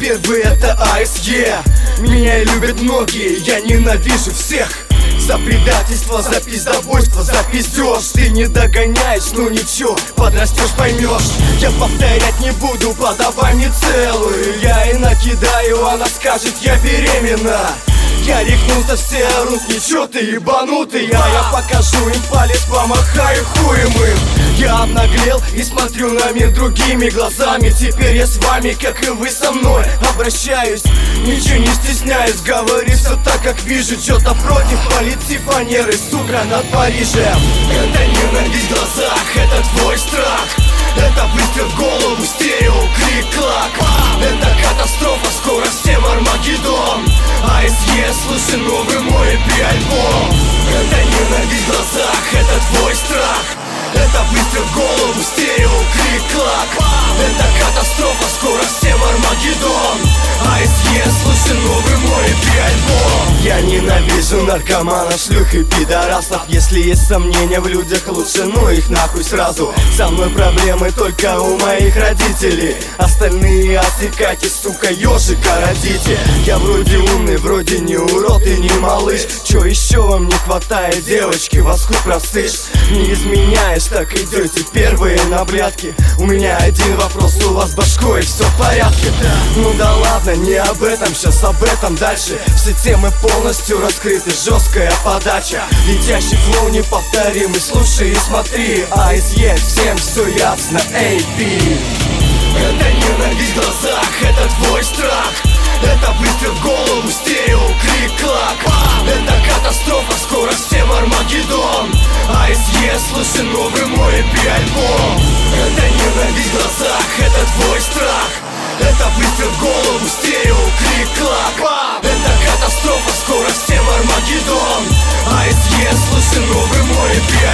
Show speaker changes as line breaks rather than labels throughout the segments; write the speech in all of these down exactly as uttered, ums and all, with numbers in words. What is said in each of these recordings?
первый это АСЕ. Меня любят многие, я ненавижу всех. За предательство, за пиздобойство, за пиздеж. Ты не догоняешь, ну ничего, подрастешь, поймешь. Я повторять не буду, подавай мне целую. Я и накидаю, она скажет, я беременна. Я рехнулся, все орут, ничего ты ебанутый. А я покажу им палец, помахаю хуем им. Я обнаглел и смотрю на мир другими глазами. Теперь я с вами, как и вы со мной, обращаюсь. Ничего не стесняюсь, говори все так, как вижу. Что-то против полиции фанеры, сука, над Парижем. Это ненависть в глазах, это твой страх. Это выстрел в голову, стерео, клик-клак. Это катастрофа, скоро всем Армагеддон. АСЕ, слушай новый мой и пи альбом. Это ненависть в глазах, это твой страх. Это выстрел в голову, стерео, клик-клак. Это катастрофа, скоро всем Армагеддон. АСЕ, слушай новый мой и пи альбом. Я ненавижу наркоманов, шлюх и пидорасов. Если есть сомнения в людях, лучше ну их нахуй сразу. Со мной проблемы только у моих родителей. Остальные отсекайте, сука, ежика родите. Я вроде умный, вроде не урод и не малыш. Чё еще вам не хватает, девочки, вас хуй просышь. Не изменяешь, так идете первые на блядки. У меня один вопрос, у вас башкой все в порядке? Ну да ладно, не об этом, сейчас об этом дальше. Все темы полностью раскрыты, жесткая подача. Летящий флоу неповторимый, слушай и смотри. АСЕ, всем все ясно, эй, пи. Это ненависть в глазах, это твой страх. Это выстрел в голову, стерео, клик-клак. Это катастрофа, скоро всем Армагеддон. АСЕ, слушай новый мой и пи альбом. Это ненависть в глазах, это твой страх. Это выстрел в голову, стерео, клик-клак. Это катастрофа, скоро всем Армагеддон. АСЕ, слушай новый мой и пи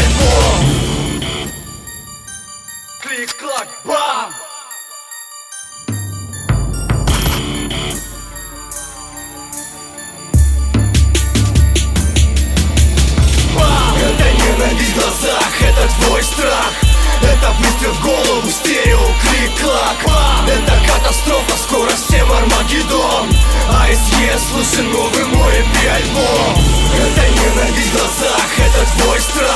альбом. Клик-клак, бам! Это ненависть в глазах, это твой страх. Это выстрел в голову, стерео, клик-клак. Это катастрофа, скоро всем Армагеддон. АСЕ, слушай новый мой и пи альбом. Это ненависть в глазах, это твой страх.